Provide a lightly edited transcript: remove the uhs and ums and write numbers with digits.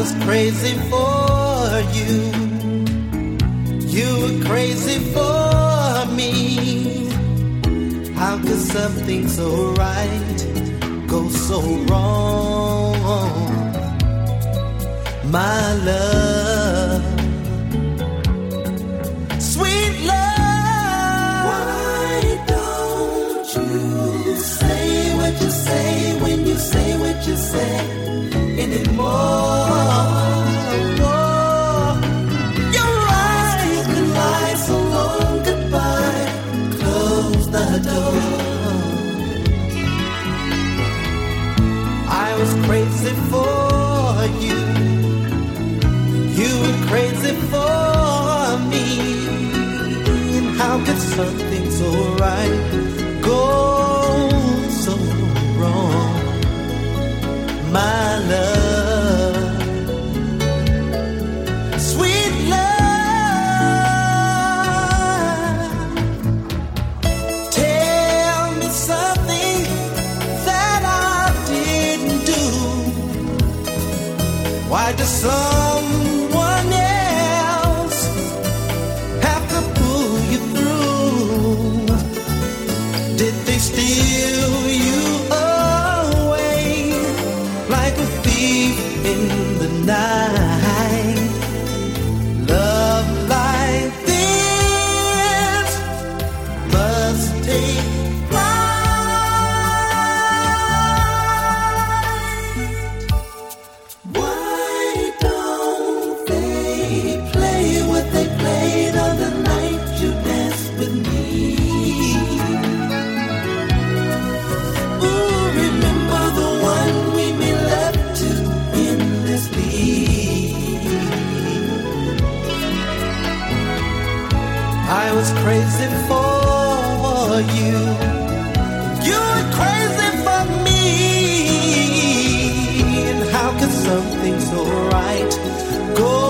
was crazy for you. You were crazy for me. How could something so right go so wrong? My love, sweet love. Why don't you say what you say when you say what you say anymore? Your eyes can lie so long goodbye. Close the door. I was crazy for you. You were crazy for me. And how could something so right go so wrong? My love, sweet love. Tell me something that I didn't do. Why does someone else have to pull you through? Did they steal you away like a thief in the night? Love like this must take flight. Why don't they play what they played on the night you danced with me? Ooh, remember the one we made love to endlessly. I was crazy for you. You were crazy for me. And how could something so right go